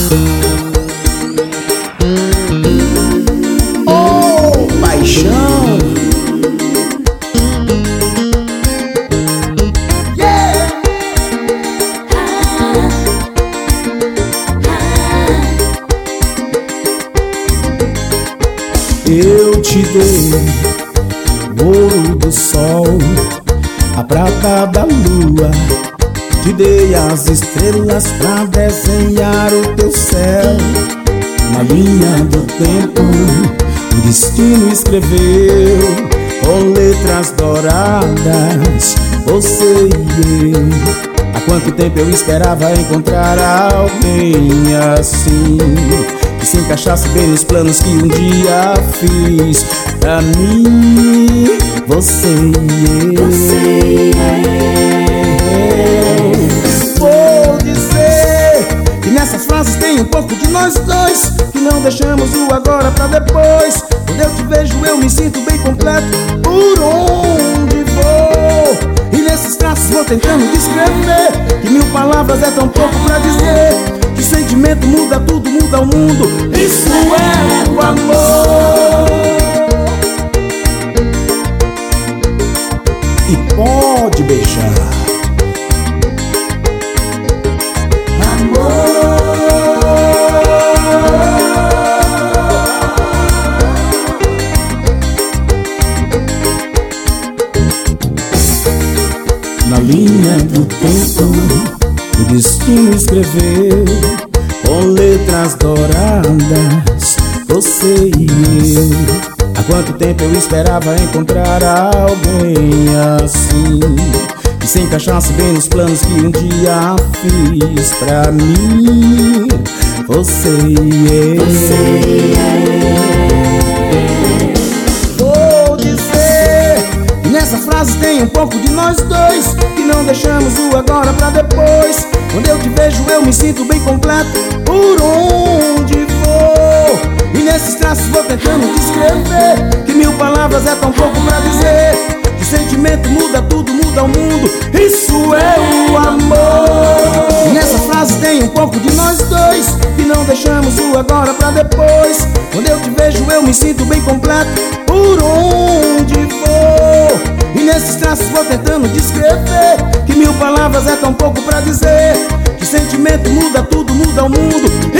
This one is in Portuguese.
Oh, paixão. Yeah. Eu te dei o ouro do sol, a prata da lua, te dei as estrelas pra desenhar o teu céu. Na linha do tempo, o destino escreveu com letras douradas, você e eu. Há quanto tempo eu esperava encontrar alguém assim, que se encaixasse bem nos planos que um dia fiz pra mim. Você e eu. Vou dizer que nessas frases tem um pouco de nós dois, que não deixamos o agora pra depois. Quando eu te vejo eu me sinto bem completo por onde vou. E nesses traços vou tentando descrever, que mil palavras é tão pouco pra dizer, que sentimento muda tudo, muda o mundo. Isso é o amor. E pode beijar. Na linha do tempo, o destino escreveu com letras douradas, você e eu. Há quanto tempo eu esperava encontrar alguém assim, que se encaixasse bem nos planos que um dia fiz pra mim. Você e eu. Vou dizer que nessa frase tem um pouco de nós dois, que não deixamos o agora pra depois. Quando eu te vejo eu me sinto bem completo por onde vou. E nesses traços vou tentando descrever, que mil palavras é tão pouco pra dizer, que sentimento muda tudo, muda o mundo. Isso é o amor. E nessa frase tem um pouco de nós dois, que não deixamos o agora pra depois. Quando eu te vejo eu me sinto bem completo por onde vou. E nesses traços vou tentando descrever, que mil palavras é tão pouco pra dizer, que sentimento muda tudo, muda o mundo.